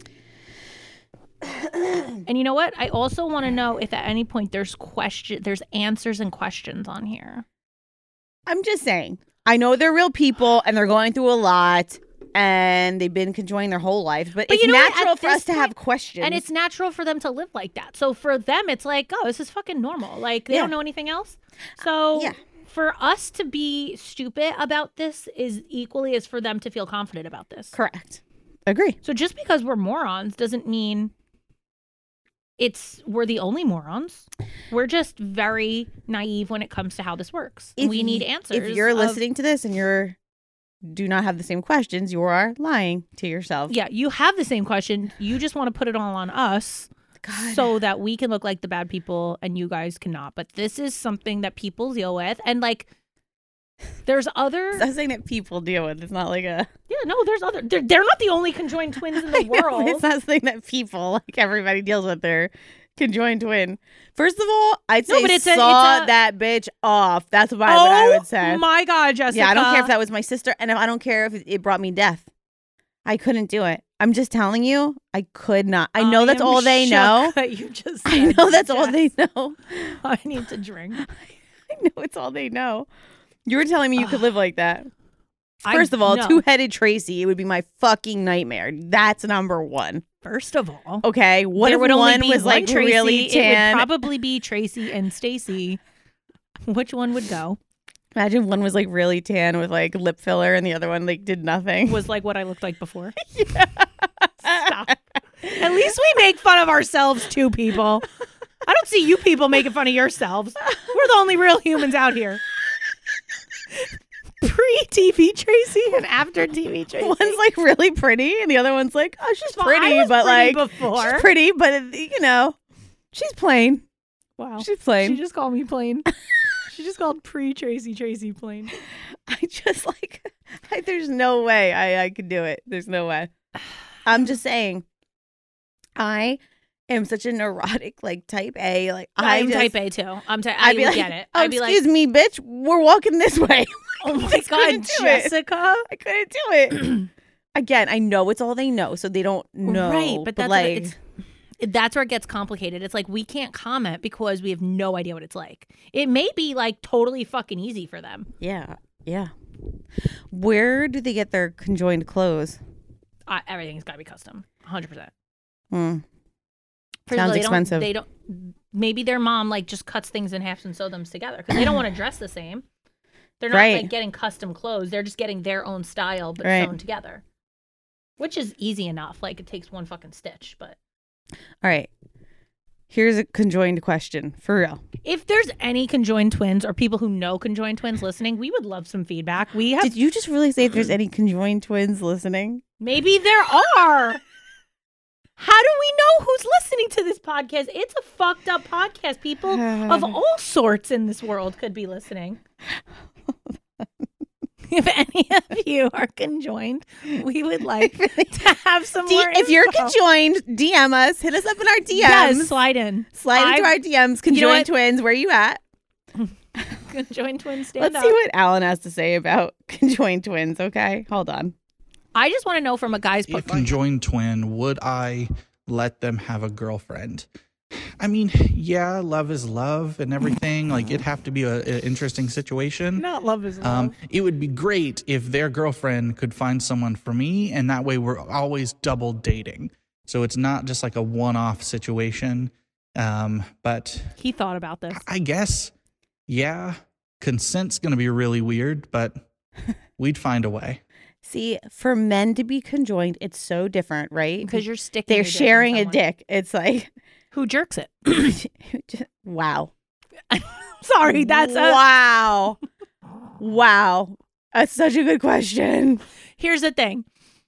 And you know what? I also want to know if at any point there's question, there's answers and questions on here. I'm just saying. I know they're real people and they're going through a lot and they've been conjoined their whole life, but, But it's you know what? natural At for us this to have point- questions. And it's natural for them to live like that. So for them, it's like, oh, this is fucking normal. Like they Yeah. don't know anything else. So Yeah. for us to be stupid about this is equally as for them to feel confident about this. Correct. Agree. So just because we're morons doesn't mean it's we're the only morons. We're just very naive when it comes to how this works. If we need y- answers. If you're of- listening to this and you're do not have the same questions, you are lying to yourself. Yeah, you have the same question. You just want to put it all on us God. so that we can look like the bad people and you guys cannot. But this is something that people deal with. And like, there's other. That's something that people deal with. It's not like a. Yeah, no, there's other. They're, they're not the only conjoined twins in the I know, world. it's not something that people, like everybody deals with their conjoined twin. First of all, I'd say No, but it's a- saw it's a- that bitch off. That's what, oh what I would say. my God, Jessica. Yeah, I don't care if that was my sister, and I don't care if it, it brought me death. I couldn't do it. I'm just telling you, I could not. I know that's am all they shook know. that you just I said know that's that. all they know. I need to drink. I know it's all they know. You were telling me you could live like that. I First of all, know. two-headed Tracy, it would be my fucking nightmare. That's number one. First of all, Okay, what there if would one only be was one like Tracy. really tan? It would probably be Tracy and Stacy. Which one would go? Imagine one was like really tan with like lip filler, and the other one like did nothing. Was like what I looked like before. Stop. At least we make fun of ourselves too, people. I don't see you people making fun of yourselves. We're the only real humans out here. Pre-T V Tracy and after T V Tracy. One's like really pretty, and the other one's like, oh, she's Well, I pretty, was but pretty like before. she's pretty, but you know, she's plain. Wow. She's plain. She just called me plain. She just called pre-Tracy Tracy plain. I just like, I, there's no way I I could do it. There's no way. I'm just saying, I am such a neurotic, like type A. Like I I'm just, type A too. I'm type. I I'd be would like, get it. oh, I'd be excuse like, me, bitch, we're walking this way. oh my just God, couldn't do it. Jessica. I couldn't do it. Again, I know it's all they know, so they don't know. Right, but that's like, what it's, that's where it gets complicated. It's like we can't comment because we have no idea what it's like. It may be like totally fucking easy for them. yeah, yeah. Where do they get their conjoined clothes? Uh, everything's got to be custom, one hundred percent. Hmm. First of Sounds all, they expensive. Don't, they don't. Maybe their mom like just cuts things in half and sew them together because they don't want to dress the same. They're not Right. like getting custom clothes. They're just getting their own style but Right. sewn together, which is easy enough. Like it takes one fucking stitch. But All right. Here's a conjoined question for real. if there's any conjoined twins or people who know conjoined twins listening, we would love some feedback. We have Did you just really say if there's any conjoined twins listening? maybe there are. How do we know who's listening to this podcast? It's a fucked up podcast. People of all sorts in this world could be listening. If any of you are conjoined, we would like to have some D- more if you're info. conjoined, D M us. Hit us up in our D Ms. Yes, slide in. Slide into I- our D Ms. Conjoined You know what? twins, where you at? Conjoined twins stand Let's up. see what Alan has to say about conjoined twins, okay? Hold on. I just want to know from a guy's If point. conjoined twin, would I let them have a girlfriend? I mean, yeah, love is love and everything. Like, it'd have to be an interesting situation. Not love is love. Um, it would be great if their girlfriend could find someone for me, and that way we're always double dating. So it's not just like a one-off situation. Um, but He thought about this. I guess, yeah, consent's going to be really weird, but we'd find a way. See, for men to be conjoined, it's so different, right? Because you're sticking They're your dick in sharing a someone. dick. It's like, Who jerks it? wow. Sorry, that's a... wow. Wow. That's such a good question. Here's the thing.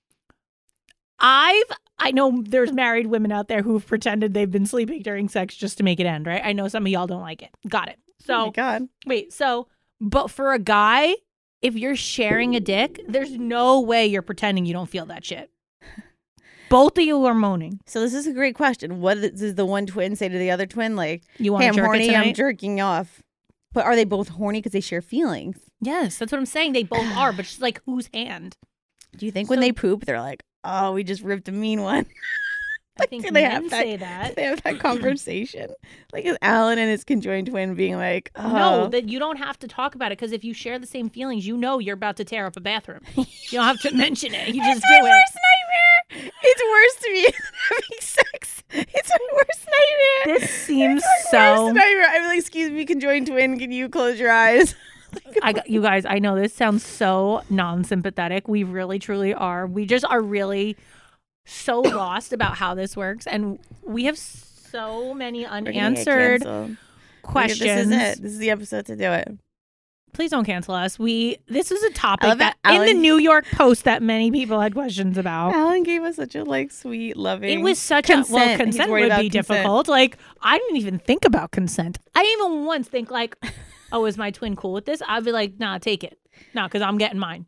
I've I know there's married women out there who've pretended they've been sleeping during sex just to make it end, right? I know some of y'all don't like it. Got it. So Oh my God. wait, so but for a guy, if you're sharing a dick, there's no way you're pretending you don't feel that shit. Both of you are moaning. So this is a great question. What does the one twin say to the other twin? Like, You want hey, to I'm jerk horny, it I'm tonight? jerking off. But are they both horny because they share feelings? Yes, that's what I'm saying. They both are, but she's like, whose hand? Do you think when So- they poop, they're like, oh, we just ripped a mean one? I think Do they men have that- say that. Do they have that conversation? Like, is Alan and his conjoined twin being like, oh. No, that you don't have to talk about it because if you share the same feelings, you know you're about to tear up a bathroom. You don't have to mention it. You just It's do my it. worst nightmare. It's worse to me than having sex. It's my worst nightmare. This seems It's my so. worst nightmare. I'm like, excuse me, conjoined twin, can you close your eyes? I got you guys. I know this sounds so non-sympathetic. We really, truly are. We just are really so lost about how this works, and we have so many We're gonna get unanswered canceled. questions. This is it. This is the episode to do it. Please don't cancel us. We this was a I topic love that that in the Alan- New York Post that many people had questions about. Alan gave us such a like sweet, loving. It was such consent. a well, He's consent worried would about be consent. difficult. Like I didn't even think about consent. I didn't even once think like, oh, is my twin cool with this? I'd be like, nah, take it. Nah, because I'm getting mine.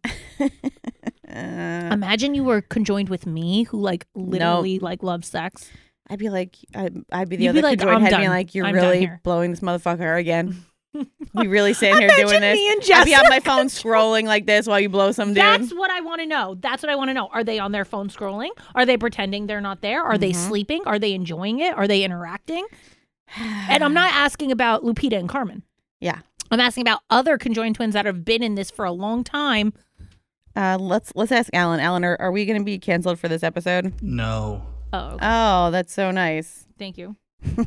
Uh, Imagine you were conjoined with me, who like literally like loves sex. I'd be like, I'd, I'd be the You'd be other like, conjoined I'm head done. being like, you're I'm done really here. blowing this motherfucker again. We really sitting here doing Imagine this. me and I'd be on my Jessica. phone scrolling like this while you blow some dude. That's what I want to know. That's what I want to know. Are they on their phone scrolling? Are they pretending they're not there? Are they Mhm. sleeping? Are they enjoying it? Are they interacting? And I'm not asking about Lupita and Carmen. Yeah. I'm asking about other conjoined twins that have been in this for a long time. Uh, let's let's ask Alan. Alan, are, are we going to be canceled for this episode? No. Oh, Oh, that's so nice. thank you.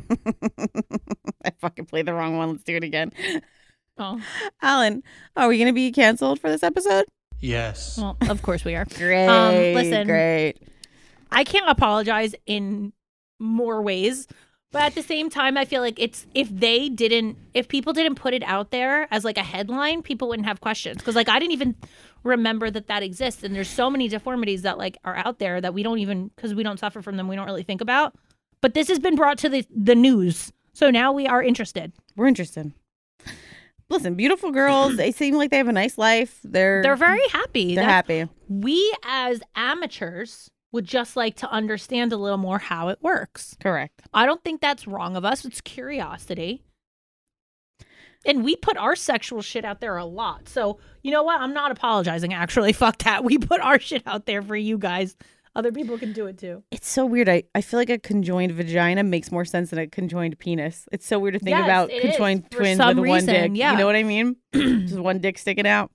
I fucking played the wrong one. Let's do it again. Oh, Alan, are we going to be canceled for this episode? Yes. well, of course we are. Great. Um, listen. Great. I can't apologize in more ways, but at the same time, I feel like it's if they didn't, if people didn't put it out there as like a headline, people wouldn't have questions. Because like I didn't even remember that that exists, and there's so many deformities that like are out there that we don't even because we don't suffer from them, we don't really think about. But this has been brought to the the news, so now we are interested. We're interested. Listen, beautiful girls. They seem like they have a nice life. They're They're very happy. they're That's- happy. We as amateurs would just like to understand a little more how it works. Correct. I don't think that's wrong of us. It's curiosity. And we put our sexual shit out there a lot. So, you know what? I'm not apologizing, actually. Fuck that. We put our shit out there for you guys. Other people can do it too. It's so weird. I, I feel like a conjoined vagina makes more sense than a conjoined penis. It's so weird to think Yes, about it is, conjoined for twins some with one reason, dick. yeah. You know what I mean? Just one dick sticking out.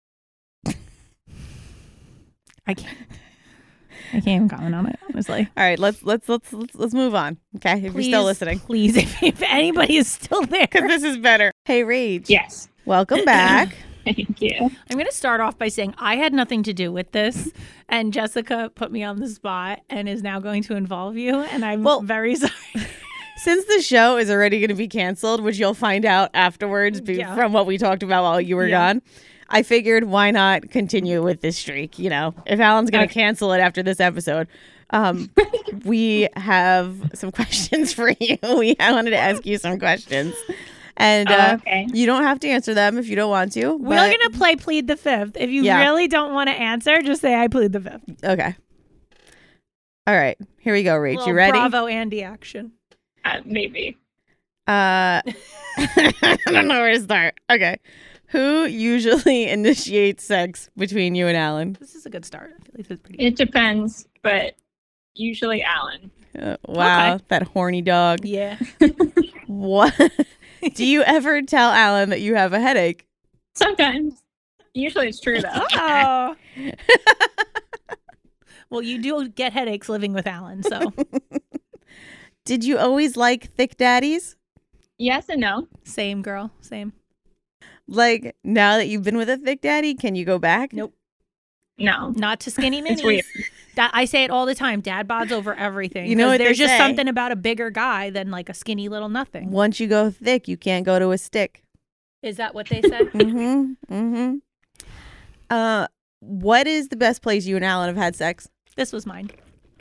I can't. I can't even comment on it, honestly. All right, let's let's let's let's, let's move on. Okay, if Please, you're still listening, Please, if, if anybody is still there. because this is better. Hey, Rach. Yes. Welcome back. Thank you. I'm going to start off by saying I had nothing to do with this, and Jessica put me on the spot and is now going to involve you, and I'm Well- very sorry. Since the show is already going to be canceled, which you'll find out afterwards be- Yeah. from what we talked about while you were Yeah. gone, I figured why not continue with this streak? You know, if Alan's going to Okay. cancel it after this episode, um, we have some questions for you. We I wanted to ask you some questions, and uh, Okay. you don't have to answer them if you don't want to. We're but- going to play plead the fifth. If you Yeah. really don't want to answer, just say I plead the fifth. Okay. All right, here we go, Rach. Little You ready? Bravo Andy action. Uh, maybe. Uh, I don't know where to start. Okay. Who usually initiates sex between you and Alan? This is a good start. I feel like this is pretty. It depends, but usually Alan. Uh, wow, Okay. that horny dog. Yeah. What? Do you ever tell Alan that you have a headache? Sometimes. Usually it's true though. Oh. Well, you do get headaches living with Alan, so. Did you always like thick daddies? Yes and no. Same, girl. Same. Like, now that you've been with a thick daddy, can you go back? Nope. No. Not to skinny minis. It's weird. That, I say it all the time. Dad bods over everything. You know 'Cause what there's they just say. something about a bigger guy than like a skinny little nothing. Once you go thick, you can't go to a stick. Is that what they say? Mm-hmm. Mm-hmm. Uh, what is the best place you and Alan have had sex? This was mine.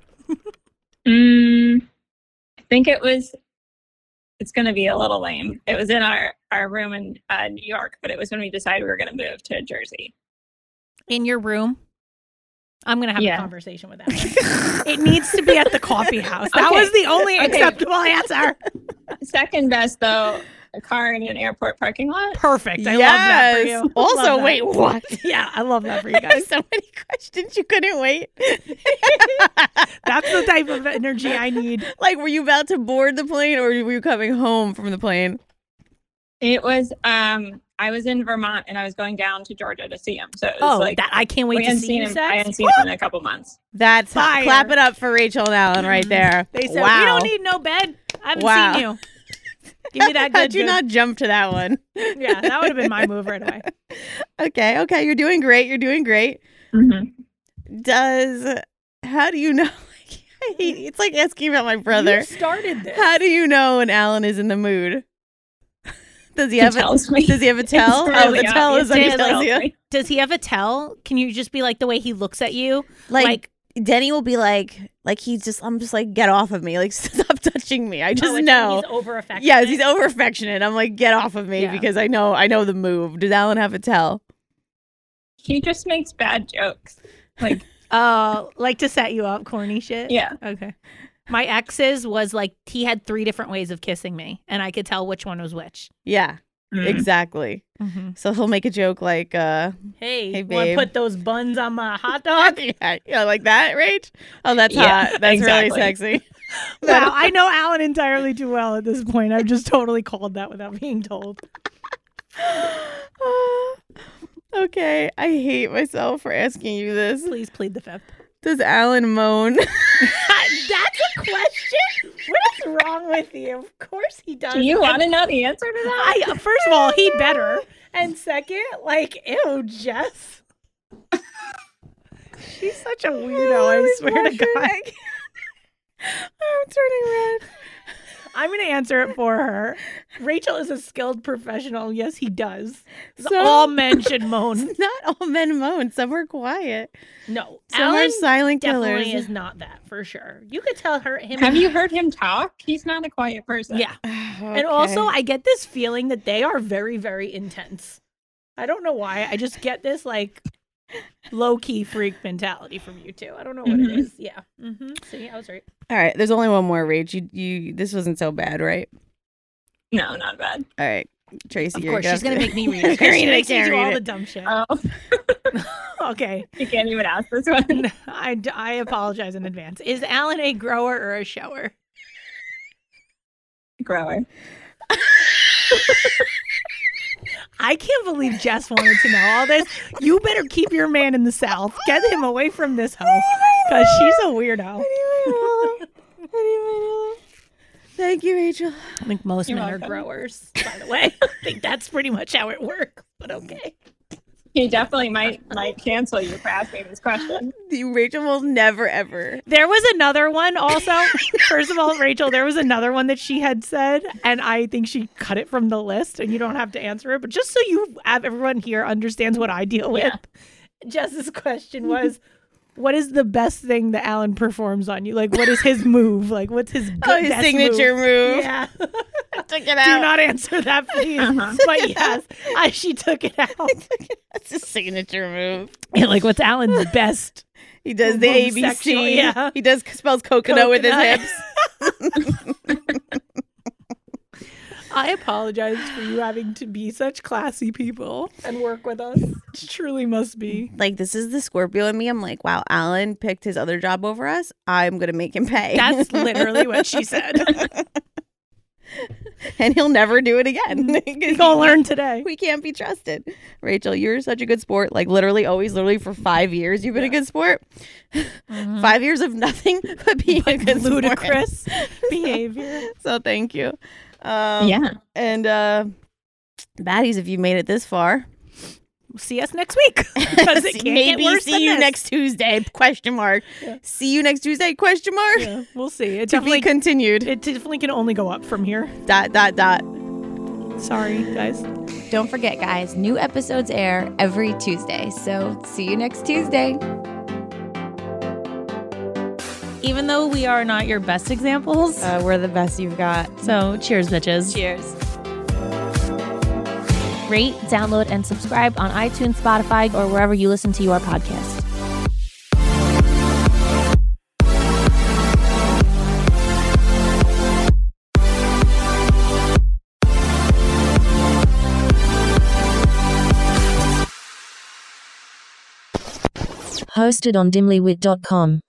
Mm, I think it was, it's going to be a little lame. It was in our, our room in uh, New York, but it was when we decided we were going to move to Jersey. In your room? I'm going to have Yeah. a conversation with Alan. It needs to be at the coffee house. That Okay. was the only Okay. acceptable answer. Second best, though, a car in an airport parking lot. Perfect. I love that for Yes. you. Also, Love that. wait, what? Yeah, I love that for you I have guys. so many questions. You couldn't wait. That's the type of energy I need. Like, were you about to board the plane or were you coming home from the plane? It was, um, I was in Vermont and I was going down to Georgia to see him. So it was Oh, like, that I can't wait we to hadn't see seen you him. sex. I hadn't seen him in a couple months. That's Fire. clap it up for Rachel and Alan right there. They said, wow. we don't need no bed. I haven't Wow. seen you. Give me that good. How'd you good- not jump to that one? Yeah, that would have been my move right away. Okay, okay. You're doing great. You're doing great. Mm-hmm. Does, how do you know? I hate, it's like asking about my brother. You started this. How do you know when Alan is in the mood? Does he He have a, tells me. Does he have a tell? It's Oh, really the tell is obvious. when he Yeah, tells like- you. me. Does he have a tell? Can you just be like the way he looks at you? Like, Like- Denny will be like, like he's just, I'm just like, get off of me. Like, stop touching me. I just Oh, it's when know. he's over affectionate. Yes, he's over affectionate. I'm like, get off of me Yeah. because I know, I know the move. Does Alan have a tell? He just makes bad jokes. Like, Oh, like to set you up, corny shit? yeah. Okay. My ex's was like, he had three different ways of kissing me, and I could tell which one was which. Yeah, Mm. exactly. Mm-hmm. So he'll make a joke like, uh, Hey, Hey, want babe. to put those buns on my hot dog? yeah, yeah, like that, Rach? Oh, that's Yeah, hot. That's exactly. really sexy. Wow, I know Alan entirely too well at this point. I've just totally called that without being told. Okay, I hate myself for asking you this. Please plead the fifth. Does Alan moan? That's a question? What is wrong with you? Of course he does. Do you And want to know the answer to that? I, first of all, he better. And second, like, ew, Jess. She's such a weirdo, I swear to God. I'm turning red. I'm going to answer it for her. Rachel is a skilled professional. Yes, he does. So- All men should moan. Not all men moan. Some are quiet. No, Some are Alan silent definitely killers. is not that for sure. You could tell her him. Have you heard him talk? He's not a quiet person. Yeah. And also, I get this feeling that they are very, very intense. I don't know why. I just get this like low key freak mentality from you two. I don't know what Mhm. it is. Yeah. Mm-hmm. See, I was right. All right, there's only one more, Rach. You, you, this wasn't so bad, right? No, not bad. All right, Tracy. Of you're course, gonna she's gonna have make me read You're it. gonna 'cause read She it. I makes me can't do all read the it. dumb shit. Oh, Okay. you can't even ask this one. I, d- I apologize in advance. Is Alan a grower or a shower? Grower. I can't believe Jess wanted to know all this. You better keep your man in the South. Get him away from this hoe. Because she's a weirdo. Thank you, Rachel. I think most You're men are welcome. growers, by the way. I think that's pretty much how it works. But okay. He definitely might might cancel you for asking this question. Rachel will never ever. There was another one also. First of all, Rachel, there was another one that she had said, and I think she cut it from the list, and you don't have to answer it. But just so you have everyone here understands what I deal with, Yeah. Jess's question was, what is the best thing that Alan performs on you? Like, what is his move? Like, what's his good, Oh, his best signature move. Yeah. Took it Do out. not answer that, please. Uh-huh. But yes, I, she took it out. That's his signature move. Yeah, like, what's Alan's best? He does the A B Homosexual, C. yeah. He does spells coconut, with his Coconut. hips. I apologize for you having to be such classy people and work with us. It truly must be. Like, this is the Scorpio in me. I'm like, wow, Alan picked his other job over us. I'm going to make him pay. That's literally what she said. And he'll never do it again. He's going to learn today. We can't be trusted. Rachel, you're such a good sport. Like, literally, always, literally for five years, you've been yeah. a good sport. Mm-hmm. Five years of nothing but being like a good ludicrous sport. behavior. So thank you. Um, yeah. And uh, baddies, if you made it this far, see us next week. Because it can't maybe get worse see than you this. next Tuesday? Question mark. Yeah. See you next Tuesday? Question mark. Yeah, we'll see. It to definitely be continued. It definitely can only go up from here. Dot dot dot. Sorry, guys. Don't forget, guys. New episodes air every Tuesday. So see you next Tuesday. Even though we are not your best examples, uh, we're the best you've got. So cheers, bitches. Cheers. Rate, download, and subscribe on iTunes, Spotify, or wherever you listen to your podcast. Hosted on dimly wit dot com.